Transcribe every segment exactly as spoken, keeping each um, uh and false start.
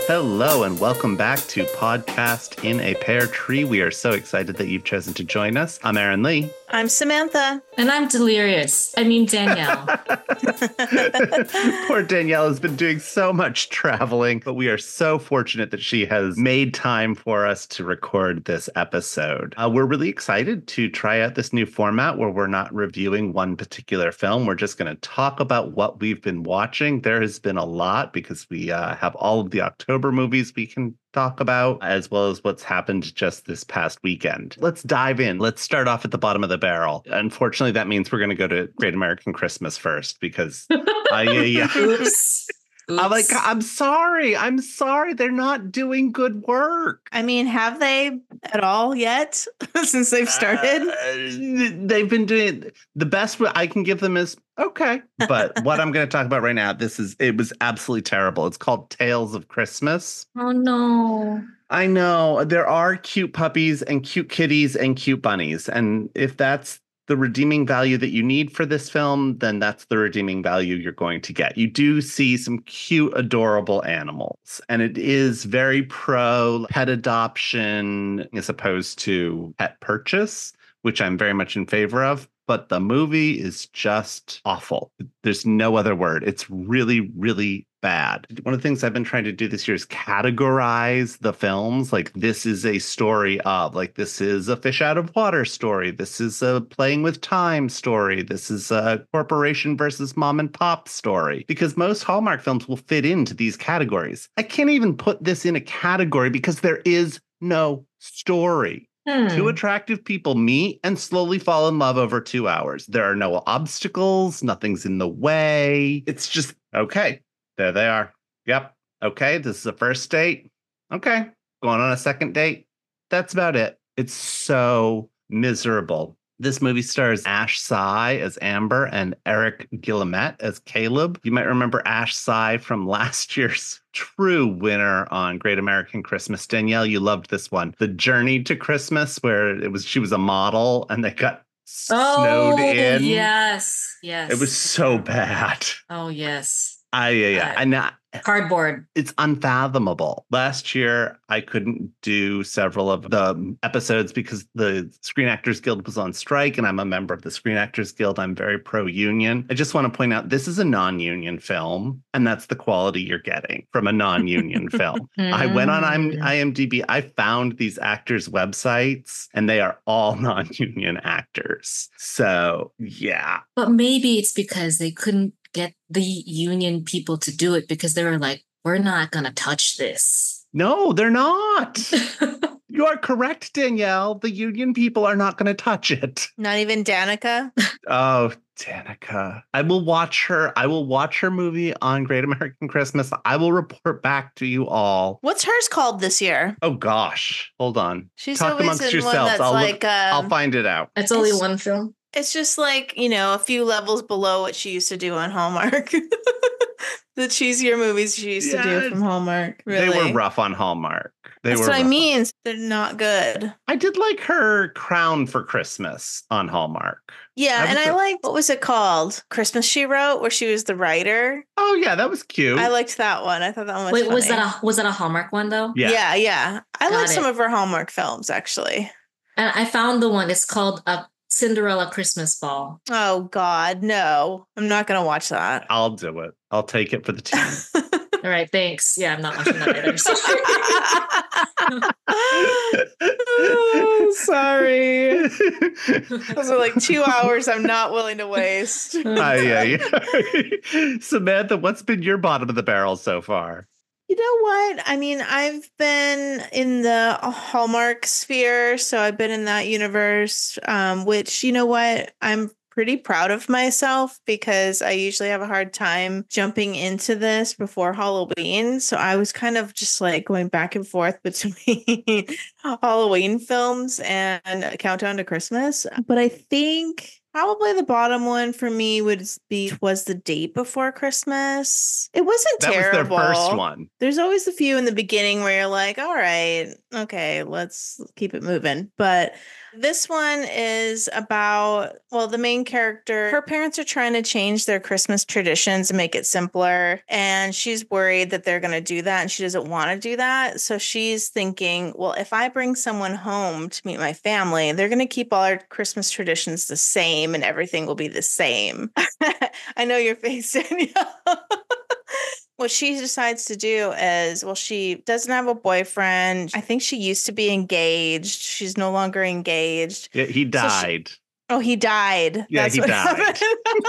Hello and welcome back to Podcast in a Pear Tree. We are so excited that you've chosen to join us. I'm Aaron Lee. I'm Samantha. And I'm Delirious. I mean, Danielle. Poor Danielle has been doing so much traveling, but we are so fortunate that she has made time for us to record this episode. Uh, we're really excited to try out this new format where we're not reviewing one particular film. We're just going to talk about what we've been watching. There has been a lot because we uh, have all of the October movies we can talk about, as well as what's happened just this past weekend. Let's dive in. Let's start off at the bottom of the barrel. Unfortunately, that means we're going to go to Great American Christmas first because uh, yeah, yeah. Oops. Oops. I'm like, I'm sorry. I'm sorry. They're not doing good work. I mean, have they at all yet since they've started? Uh, they've been doing the best I can give them is okay. But what I'm going to talk about right now, this is it was absolutely terrible. It's called Tales of Christmas. Oh, no. I know there are cute puppies and cute kitties and cute bunnies. And if that's the redeeming value that you need for this film, then that's the redeeming value you're going to get. You do see some cute, adorable animals, and it is very pro pet adoption as opposed to pet purchase, which I'm very much in favor of. But the movie is just awful. There's no other word. It's really, really bad. One of the things I've been trying to do this year is categorize the films. Like, this is a story of, like, this is a fish out of water story. This is a playing with time story. This is a corporation versus mom and pop story. Because most Hallmark films will fit into these categories. I can't even put this in a category because there is no story. Hmm. Two attractive people meet and slowly fall in love over two hours. There are no obstacles. Nothing's in the way. It's just, okay, there they are. Yep. Okay, this is a first date. Okay, going on a second date. That's about it. It's so miserable. This movie stars Ash Sy as Amber and Eric Guillemette as Caleb. You might remember Ash Sy from last year's true winner on Great American Christmas. Danielle, you loved this one. The Journey to Christmas, where it was she was a model and they got snowed oh, in. Yes, yes. It was so bad. Oh, yes. I, yeah, yeah. Uh, And uh, Cardboard. it's unfathomable. Last year, I couldn't do several of the episodes because the Screen Actors Guild was on strike, and I'm a member of the Screen Actors Guild. I'm very pro-union. I just want to point out this is a non-union film, and that's the quality you're getting from a non-union film. I went on IMDb. I found these actors' websites, and they are all non-union actors. So, yeah. But maybe it's because they couldn't get the union people to do it because they were like, we're not going to touch this. No, they're not. You are correct, Danielle. The union people are not going to touch it. Not even Danica? Oh, Danica. I will watch her. I will watch her movie on Great American Christmas. I will report back to you all. What's hers called this year? Oh, gosh. Hold on. She's Talk always amongst in yourselves. one that's I'll, like, look, um, I'll find it out. It's only It's- one film. It's just like, you know, a few levels below what she used to do on Hallmark. The cheesier movies she used Yeah, to do from Hallmark. Really. They were rough on Hallmark. They That's were what I rough. mean. They're not good. I did like her Crown for Christmas on Hallmark. Yeah, I and was I a- like, what was it called? Christmas She Wrote, where she was the writer. Oh, yeah, that was cute. I liked that one. I thought that one was Wait, funny. was that a was that a Hallmark one though? Yeah. Yeah, yeah. I Got like some it. of her Hallmark films, actually. And I found the one. It's called a Cinderella Christmas Ball. Oh, God, no. I'm not going to watch that. I'll do it. I'll take it for the team. All right, thanks. Yeah, I'm not watching that either. Oh, sorry. Those are like two hours I'm not willing to waste. Aye, aye. Samantha, what's been your bottom of the barrel so far? You know what? I mean, I've been in the Hallmark sphere, so I've been in that universe, um, which, you know what? I'm pretty proud of myself because I usually have a hard time jumping into this before Halloween. So I was kind of just like going back and forth between Halloween films and Countdown to Christmas. But I think Probably the bottom one for me would be was The Date Before Christmas. It wasn't That terrible. was their first one. There's always a few in the beginning where you're like, all right, okay, let's keep it moving. But this one is about, well, the main character, her parents are trying to change their Christmas traditions and make it simpler. And she's worried that they're going to do that and she doesn't want to do that. So she's thinking, well, if I bring someone home to meet my family, they're going to keep all our Christmas traditions the same and everything will be the same. I know your face, Danielle. What she decides to do is, well, she doesn't have a boyfriend. I think she used to be engaged. She's no longer engaged. Yeah, he died. So she, oh, he died. Yeah, That's he what died.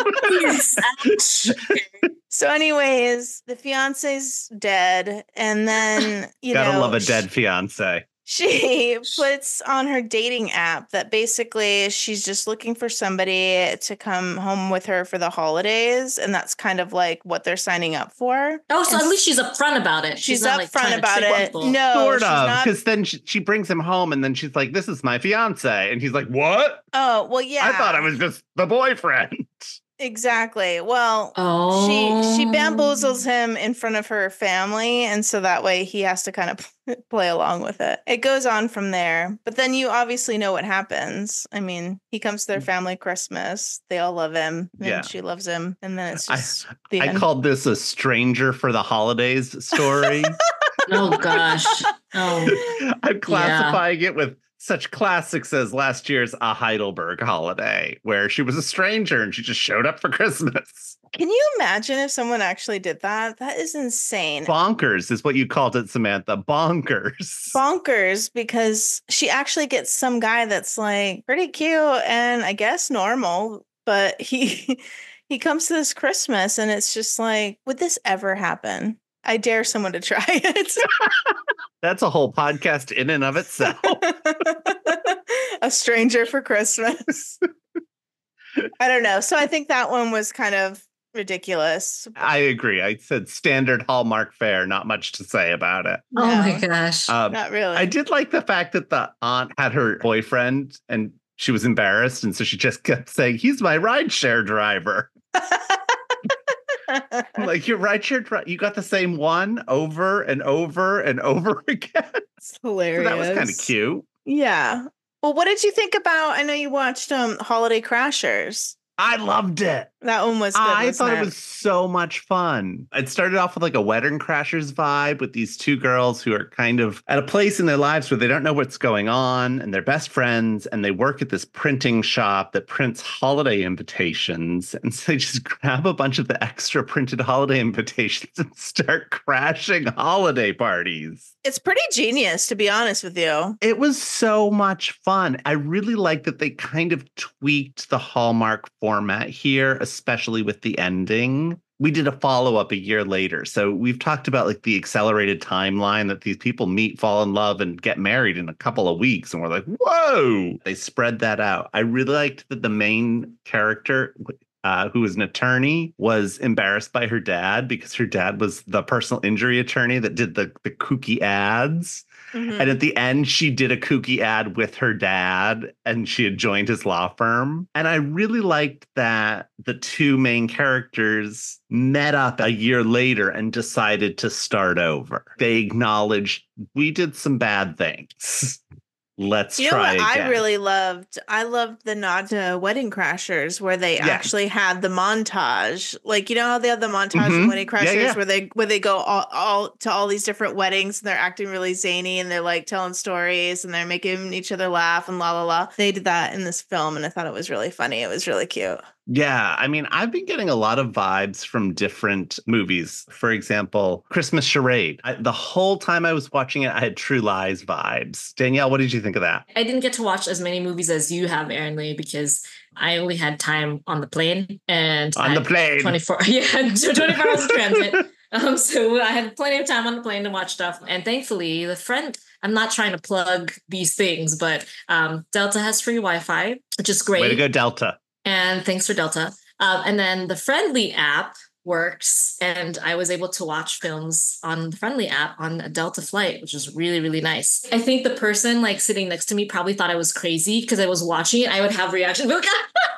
Yes. So anyways, the fiance's dead. And then, you Gotta know. love a she- dead fiance. She puts on her dating app that basically she's just looking for somebody to come home with her for the holidays. And that's kind of like what they're signing up for. Oh, so And at least she's upfront about it. she's not like upfront trying to about trick it. people. No, Sort she's of, not. because then she, she brings him home and then she's like, this is my fiance. And he's like, what? Oh, well, yeah. I thought I was just the boyfriend. Exactly. Well, Oh. she she bamboozles him in front of her family, and so that way he has to kind of play along with it. It goes on from there, but then you obviously know what happens. I mean, he comes to their family Christmas. They all love him, and Yeah. she loves him, and then it's I- just the I end. called this a stranger for the holidays story. Oh gosh. Oh. I'm classifying it with such classics as last year's A Heidelberg Holiday, where she was a stranger and she just showed up for Christmas. Can you imagine if someone actually did that? That is insane. Bonkers is what you called it, Samantha. Bonkers. Bonkers, because she actually gets some guy that's like pretty cute and I guess normal, but he he comes to this Christmas and it's just like, would this ever happen? I dare someone to try it. That's a whole podcast in and of itself. A stranger for Christmas. I don't know. So I think that one was kind of ridiculous. I agree. I said standard Hallmark fare, not much to say about it. Oh my No, gosh. Um, not really. I did like the fact that the aunt had her boyfriend and she was embarrassed. And so she just kept saying, he's my rideshare driver. I'm like, your rideshare driver, you got the same one over and over and over again. It's So hilarious. that was kind of cute. Yeah. Well, what did you think about? I know you watched um Holiday Crashers. I loved it. That one was good. I wasn't thought it it was so much fun. It started off with like a Wedding Crashers vibe with these two girls who are kind of at a place in their lives where they don't know what's going on and they're best friends and they work at this printing shop that prints holiday invitations. And so they just grab a bunch of the extra printed holiday invitations and start crashing holiday parties. It's pretty genius, to be honest with you. It was so much fun. I really like that they kind of tweaked the Hallmark format here, especially with the ending. We did a follow-up a year later. So we've talked about like the accelerated timeline that these people meet, fall in love, and get married in a couple of weeks. And we're like, whoa, they spread that out. I really liked that the main character, uh, who was an attorney, was embarrassed by her dad because her dad was the personal injury attorney that did the, the kooky ads. Mhm. And at the end, she did a kooky ad with her dad and she had joined his law firm. And I really liked that the two main characters met up a year later and decided to start over. They acknowledged we did some bad things. Let's You know try what again. I really loved? I loved the nod to Wedding Crashers where they Yeah. actually had the montage. Like, you know how they have the montage Mhm. in Wedding Yeah, Crashers yeah. where they where they go all, all to all these different weddings and they're acting really zany and they're like telling stories and they're making each other laugh and la la la. They did that in this film and I thought it was really funny. It was really cute. Yeah, I mean, I've been getting a lot of vibes from different movies. For example, Christmas Charade. I, the whole time I was watching it, I had True Lies vibes. Danielle, what did you think of that? I didn't get to watch as many movies as you have, Aaron Lee, because I only had time on the plane and On I the had plane. twenty-four yeah, twenty-four hours of transit. Um, so I had plenty of time on the plane to watch stuff. And thankfully, the friend, I'm not trying to plug these things, but um, Delta has free Wi-Fi, which is great. Way to go, Delta. And thanks for Delta. Um, and then the Friendly app works, and I was able to watch films on the Friendly app on a Delta flight, which was really, really nice. I think the person like sitting next to me probably thought I was crazy because I was watching it. I would have reactions, be like, I'm just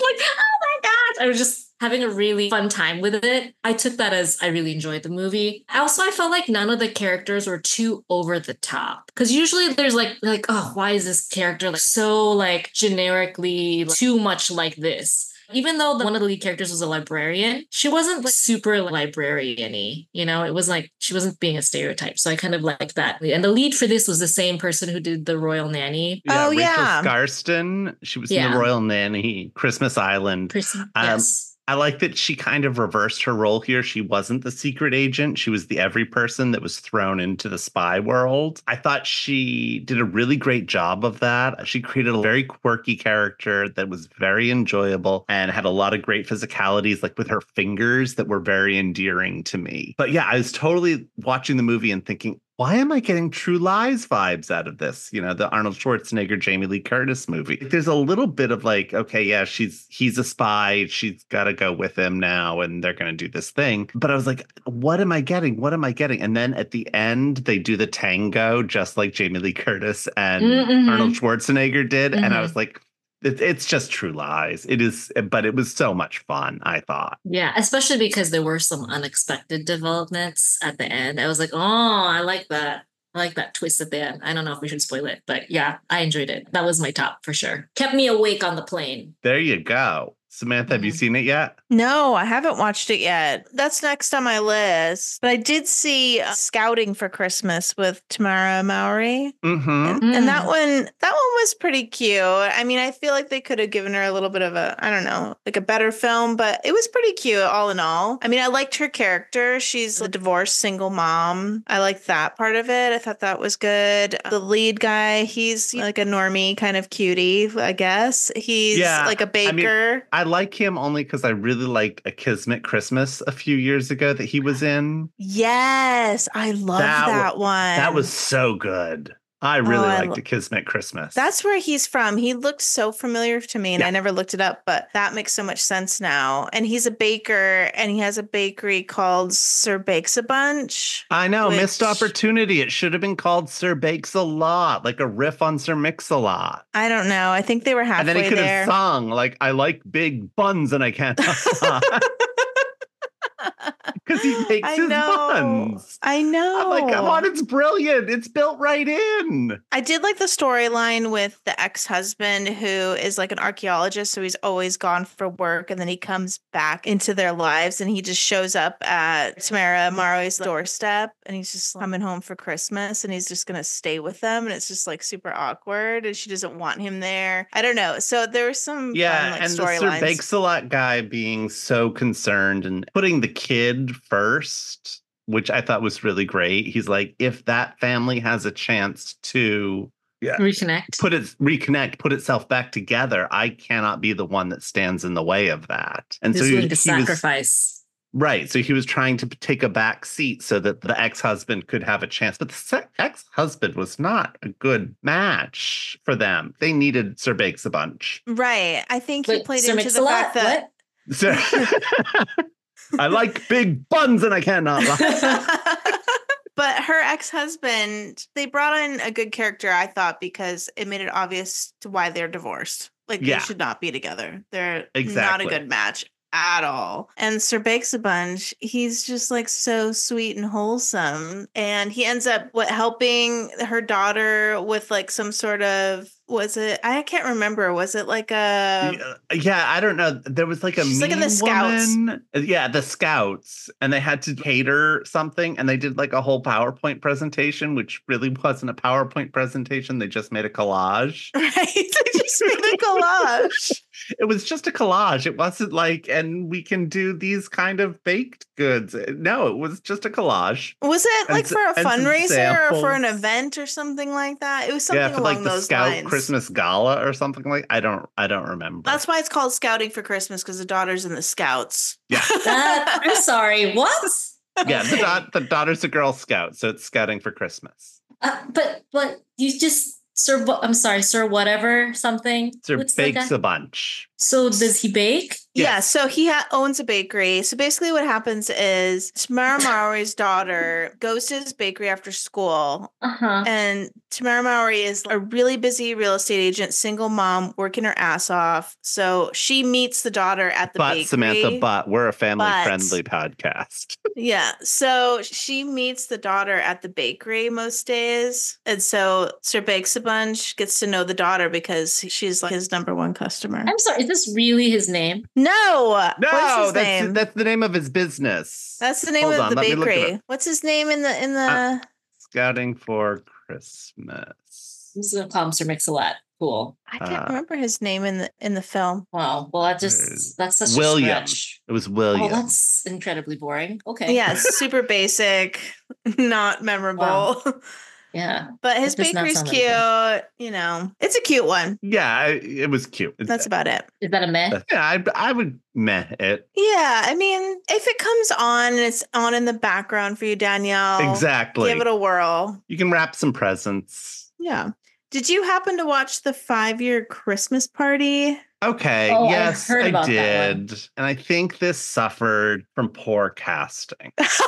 like, oh my gosh. I was just having a really fun time with it. I took that as I really enjoyed the movie. Also, I felt like none of the characters were too over the top. Because usually there's like, like, oh, why is this character like so like generically like, too much like this? Even though the, one of the lead characters was a librarian, she wasn't like super librarian-y. You know, it was like she wasn't being a stereotype. So I kind of liked that. And the lead for this was the same person who did The Royal Nanny. Yeah, Oh, Rachel yeah. Scarston. She was in Yeah. The Royal Nanny, Christmas Island. Chris- Um, yes. I like that she kind of reversed her role here. She wasn't the secret agent. She was the every person that was thrown into the spy world. I thought she did a really great job of that. She created a very quirky character that was very enjoyable and had a lot of great physicalities, like with her fingers, that were very endearing to me. But yeah, I was totally watching the movie and thinking, why am I getting True Lies vibes out of this? You know, the Arnold Schwarzenegger, Jamie Lee Curtis movie. There's a little bit of like, okay, yeah, she's he's a spy. She's got to go with him now, and they're going to do this thing. But I was like, what am I getting? What am I getting? And then at the end, they do the tango, just like Jamie Lee Curtis and Mm-hmm. Arnold Schwarzenegger did. Mm-hmm. And I was like, it, it's just True Lies. It is, but it was so much fun, I thought. Yeah, especially because there were some unexpected developments at the end. I was like, oh, I like that. I like that twist at the end. I don't know if we should spoil it, but yeah, I enjoyed it. That was my top for sure. Kept me awake on the plane. There you go. Samantha, have you Mhm. seen it yet? No, I haven't watched it yet. That's next on my list. But I did see uh, Scouting for Christmas with Tamara Mowry. Mm-hmm. And, and that one, that one was pretty cute. I mean, I feel like they could have given her a little bit of a, I don't know, like a better film, but it was pretty cute all in all. I mean, I liked her character. She's a divorced single mom. I liked that part of it. I thought that was good. The lead guy, he's like a normie kind of cutie, I guess. He's Yeah, like a I mean, baker. I like him only because I really liked A Kismet Christmas a few years ago that he was in. Yes, I love That that, w- one. That was so good. I really Oh, I liked lo- A Kismet Christmas. That's where he's from. He looked so familiar to me, and Yeah. I never looked it up, but that makes so much sense now. And he's a baker, and he has a bakery called Sir Bakes a Bunch. I know, missed which- opportunity. It should have been called Sir Bakes a Lot, like a riff on Sir Mix-a-Lot. I don't know. I think they were And halfway then he could there. have sung like, I like big buns and I can't because he makes I his know. buns. I know. I'm like, come on, it's brilliant. It's built right in. I did like the storyline with the ex-husband who is like an archaeologist, so he's always gone for work, and then he comes back into their lives, and he just shows up at Tamara Mowry's doorstep, and he's just coming home for Christmas, and he's just gonna stay with them, and it's just like super awkward, and she doesn't want him there. I don't know. So there were some Yeah, fun, like, and the Sir storylines. Bakes-a-Lot guy being so concerned and putting the kid first, which I thought was really great. He's like, if that family has a chance to yeah, Reconnect. put it reconnect, put itself back together, I cannot be the one that stands in the way of that. And He's so he, willing to he was sacrifice. right. So he was trying to take a back seat so that the ex-husband could have a chance. But the se- ex-husband was not a good match for them. They needed Sir Bakes a Bunch. Right. I think he Wait, played Sir into the Mix-a-Lot? fact that What? So I like big buns and I cannot lie. But her ex-husband, they brought in a good character, I thought, because it made it obvious to why they're divorced. Like, Yeah. they should not be together. They're Exactly. not a good match at all. And Sir Bakes a Bunch, he's just like so sweet and wholesome. And he ends up what helping her daughter with like some sort of, was it, I can't remember. Was it like a yeah, yeah, I don't know. There was like a She's mean like in the Scouts. woman. Yeah, the Scouts, and they had to cater something, and they did like a whole PowerPoint presentation, which really wasn't a PowerPoint presentation. They just made a collage. right? They just made a collage. It was just a collage. It wasn't like, and we can do these kind of baked goods. No, it was just a collage. Was it And like s- for a and some fundraiser or for an samples. event or something like that? It was something Yeah, for along like the those Scout lines. Christmas Gala or something like. I don't. I don't remember. That's why it's called Scouting for Christmas, because the daughter's in the Scouts. yeah. That, I'm sorry. What? Yeah, the, da- the daughter's a Girl Scout, so it's scouting for Christmas. Uh, but but you just Sir. Bo- I'm sorry, Sir. Whatever something. Sir What's the Bakes guy? a Bunch. So does he bake? Yeah, Yes. so he ha- owns a bakery. So basically what happens is Tamara Mowry's daughter goes to his bakery after school. Uh-huh. And Tamara Mowry is a really busy real estate agent, single mom, working her ass off. So she meets the daughter at the But bakery. Samantha, but we're a family-friendly But- podcast. Yeah. So she meets the daughter at the bakery most days. And so Sir Bakes a Bunch gets to know the daughter because she's like his number one customer. I'm sorry, is this really his name? No. No, What's his that's name? that's the name of his business. That's the name Hold of on, the let me look it bakery. What's his name in the in the Uh, Scouting for Christmas. I'm just gonna call him Sir Mix-a-Lot. Cool. I can't uh, remember his name in the in the film. Wow. Well, that There's just that's such William. a stretch. It was William. Oh, that's incredibly boring. Okay. Yeah, super basic, not memorable. Yeah. But his It does not bakery's sound cute. like You know, it's a cute one. yeah, I- it was cute. That's about it. Is that a meh? yeah, I, I would meh it. Yeah, I mean, if it comes on and it's on in the background for you, Danielle, Exactly. give it a whirl. You can wrap some presents. Yeah. Did you happen to watch the five-year Christmas party? Okay, Oh, I yes, heard I, about that one. did. And I think this suffered from poor casting.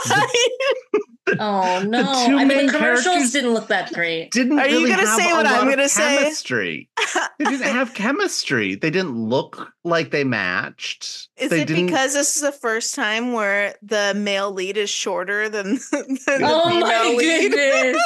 Oh no. two I mean main the commercials characters- didn't look that great. Didn't Are you really gonna have say a what lot I'm of gonna say? chemistry. They didn't have chemistry. They didn't look like they matched. Is they it didn't, because this is the first time where the male lead is shorter than, than the Oh female my lead? goodness.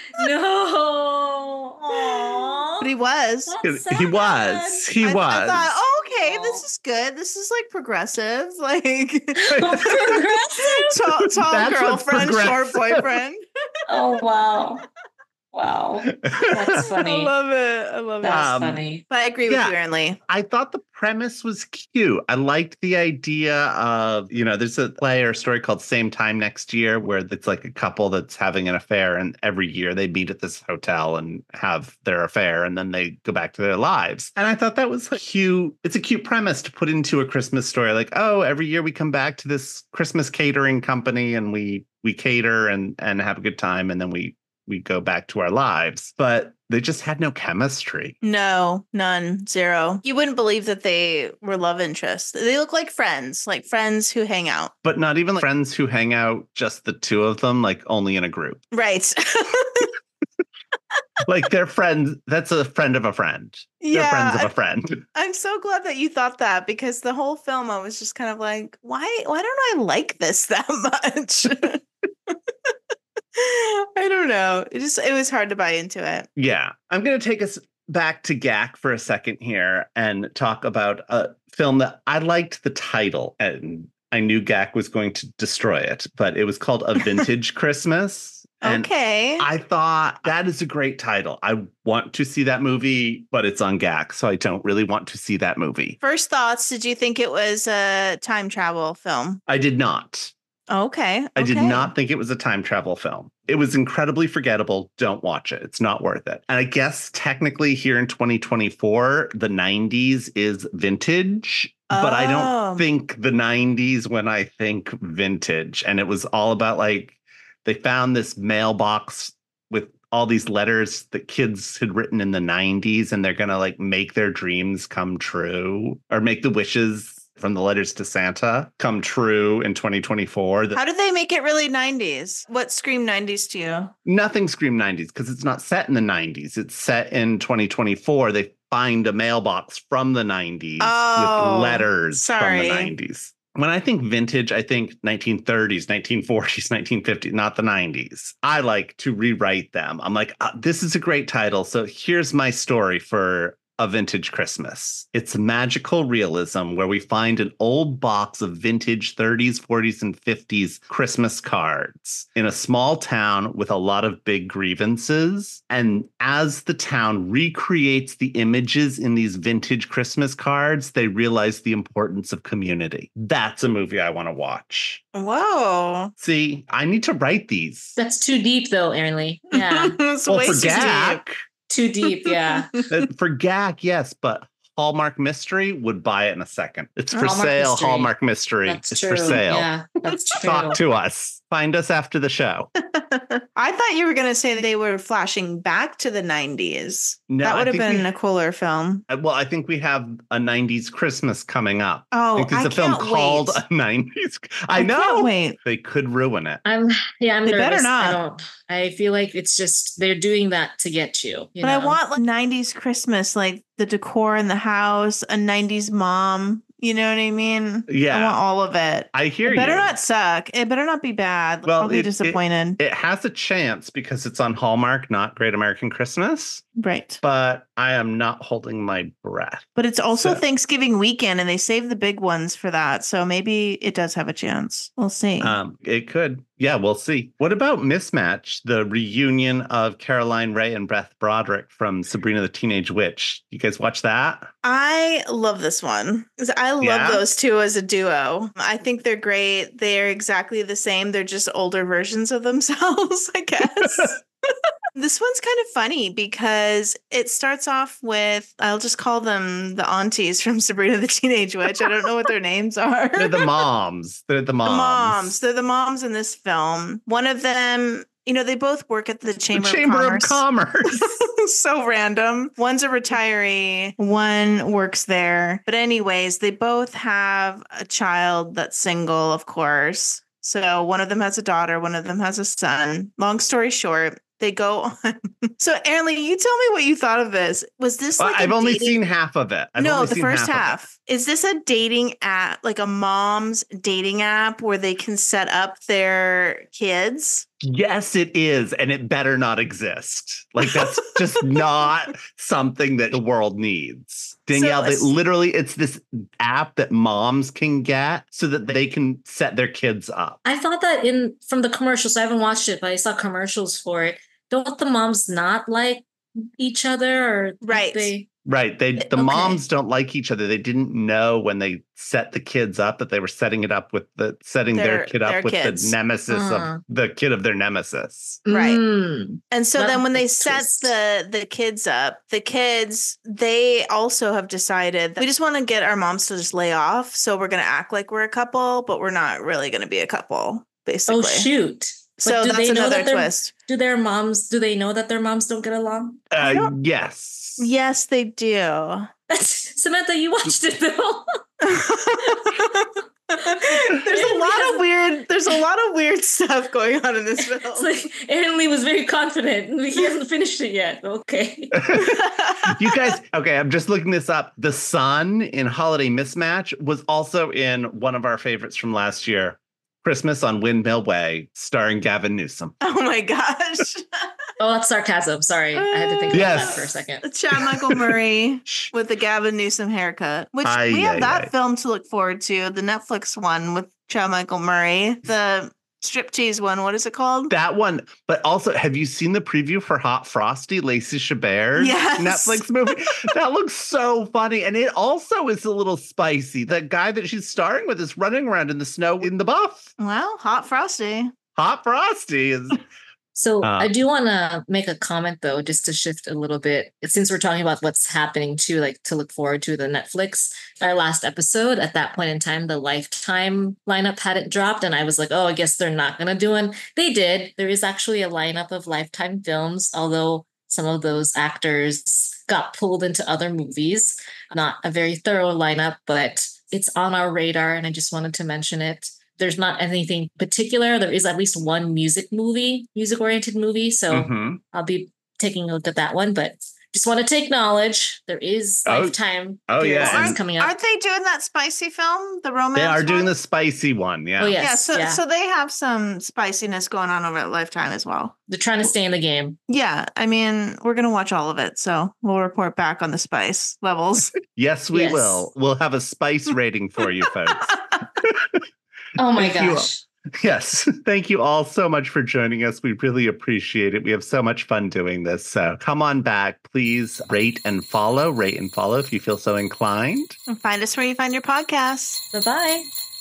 No. Aww. But he was. That's he sad. was. He I, was. I thought, oh, okay, Aw. this is good. This is like progressive. Like Progressive? tall, tall That's what's girlfriend, short progressive. boyfriend. Oh wow. Wow. That's I funny. love it. I love it. That's Um, funny. But I agree with yeah. you, Aaron Lee. I thought the premise was cute. I liked the idea of, you know, there's a play or story called Same Time Next Year where it's like a couple that's having an affair and every year they meet at this hotel and have their affair and then they go back to their lives. And I thought that was a cute, it's a cute premise to put into a Christmas story. Like, oh, every year we come back to this Christmas catering company and we we cater and and have a good time and then we we go back to our lives. But they just had no chemistry. No, none, zero. You wouldn't believe that they were love interests. They look like friends, like friends who hang out. But not even like friends who hang out, just the two of them, like only in a group. Right. Like they're friends. That's a friend of a friend. They're friends of yeah. a friend. I'm so glad that you thought that because the whole film I was just kind of like, why why don't I like this that much? I don't know. It just it was hard to buy into it. Yeah. I'm going to take us back to G A C for a second here and talk about a film that I liked the title and I knew G A C was going to destroy it, but it was called A Vintage Christmas. And Okay. I thought that is a great title. I want to see that movie, but it's on G A C, so I don't really want to see that movie. First thoughts, did you think it was a time travel film? I did not. Okay. I did okay. not think it was a time travel film. It was incredibly forgettable. Don't watch it. It's not worth it. And I guess technically here in twenty twenty-four, the nineties is vintage, but I Oh. don't think the nineties when I think vintage. And it was all about like, they found this mailbox with all these letters that kids had written in the nineties, and they're going to like make their dreams come true or make the wishes from the letters to Santa come true in twenty twenty-four. How did they make it really nineties? What scream nineties to you? Nothing scream nineties because it's not set in the nineties. It's set in twenty twenty-four. They find a mailbox from the nineties Oh, with letters sorry. from the nineties. When I think vintage, I think nineteen thirties, nineteen forties, nineteen fifties, not the nineties. I like to rewrite them. I'm like, uh, this is a great title. So here's my story for A Vintage Christmas. It's magical realism where we find an old box of vintage thirties, forties, and fifties Christmas cards in a small town with a lot of big grievances. And as the town recreates the images in these vintage Christmas cards, they realize the importance of community. That's a movie I want to watch. Whoa. See, I need to write these. That's too deep though, Aaron Lee. Yeah. It's Well, way for too G A deep. C, Too deep, yeah. Uh, for G A C, yes, but Hallmark Mystery would buy it in a second. It's for Hallmark sale. Mystery. Hallmark Mystery. That's it's true. for sale. Yeah. That's true. Talk to us. Find us after the show. I thought you were going to say they were flashing back to the nineties. No, that would I have think been we- a cooler film. Uh, Well, I think we have a nineties Christmas coming up. Oh, I think there's I a film can't called wait. a nineties. I, I know. can't wait. They could ruin it. I'm yeah, I'm They better nervous. I not. don't. I feel like it's just they're doing that to get you. you But I know? want like nineties Christmas, like the decor in the house, a nineties mom. You know what I mean? Yeah. I want all of it. I hear It you. better not suck. It better not be bad. Well, I'll be it- it- disappointed. It has a chance because it's on Hallmark, not Great American Christmas. right. But I am not holding my breath. But it's also So- Thanksgiving weekend and they save the big ones for that. So maybe it does have a chance. We'll see. Um, it could. Yeah, we'll see. What about Mismatch, the reunion of Caroline Rhea and Beth Broderick from Sabrina the Teenage Witch? You guys watch that? I love this one. 'Cause I love Yeah? those two as a duo. I think they're great. They're exactly the same. They're just older versions of themselves, I guess. This one's kind of funny because it starts off with, I'll just call them the aunties from Sabrina the Teenage Witch. I don't know what their names are. They're the moms. They're the The moms. moms. They're the moms in this film. One of them, you know, they both work at the The Chamber, Chamber of of Commerce. Commerce. So random. One's a retiree, one works there. But, anyways, they both have a child that's single, of course. So, one of them has a daughter, one of them has a son. Long story short, they go on. So, Erin Lee, you tell me what you thought of this. Was this Well, like I've a only dating- seen half of it. I've no, only the seen first of it. half. Is this a dating app, like a mom's dating app where they can set up their kids? Yes, it is. And it better not exist. Like, that's just not something that the world needs. Danielle, So- that literally, it's this app that moms can get so that they can set their kids up. I thought that in from the commercials. I haven't watched it, but I saw commercials for it. Don't the moms not like each other, or don't Right. They Right. They the Okay. moms don't like each other. They didn't know when they set the kids up that they were setting it up with the setting their, Their- kid up their with kids. the nemesis Uh. of the kid of their nemesis. Right. Mm. And so Love then when they the set twist. the the kids up, the kids, they also have decided that we just want to get our moms to just lay off. So we're going to act like we're a couple, but we're not really going to be a couple, basically. Oh shoot! So But do that's they know another that their- twist. Do their moms? Do they know that their moms don't get along? Uh, don't- yes. Yes, they do. Samantha, you watched it though. There's a lot of weird there's a lot of weird stuff going on in this film. It's like Aaron Lee was very confident. He hasn't finished it yet. Okay. You guys, okay, I'm just looking this up. The son in Holiday Mismatch was also in one of our favorites from last year, Christmas on Windmill Way, starring Gavin Newsom. Oh my gosh. Oh, that's sarcasm. Sorry, I had to think about Yes. that for a second. Chad Michael Murray with the Gavin Newsom haircut, which Aye, we have aye, that aye. film to look forward to. The Netflix one with Chad Michael Murray, the striptease one. What is it called? That one, but also, have you seen the preview for Hot Frosty, Lacey Chabert Yes. Netflix movie? That looks so funny. And it also is a little spicy. The guy that she's starring with is running around in the snow in the buff. Well, Hot Frosty. Hot Frosty is So Uh. I do want to make a comment though, just to shift a little bit. Since we're talking about what's happening too, like to look forward to the Netflix. Our last episode, at that point in time, the Lifetime lineup hadn't dropped, and I was like, oh, I guess they're not gonna do one. They did. There is actually a lineup of Lifetime films, although some of those actors got pulled into other movies. Not a very thorough lineup, but it's on our radar, and I just wanted to mention it. There's not anything particular. There is at least one music movie, music oriented movie. So Mhm. I'll be taking a look at that one, but just wanted to acknowledge there is Oh. Lifetime Oh, yeah, series and- coming up. Aren't they doing that spicy film? The romance They are doing one? the spicy one. Yeah. Oh, yeah. Yeah, Yes, so yeah. so they have some spiciness going on over at Lifetime as well. They're trying to stay in the game. Yeah, I mean, we're gonna watch all of it, so we'll report back on the spice levels. Yes, we Yes. will. We'll have a spice rating for you folks. Oh my Thank you. gosh. Yes. Thank you all so much for joining us. We really appreciate it. We have so much fun doing this. So come on back. Please rate and follow. Rate and follow if you feel so inclined. And find us where you find your podcasts. Bye bye.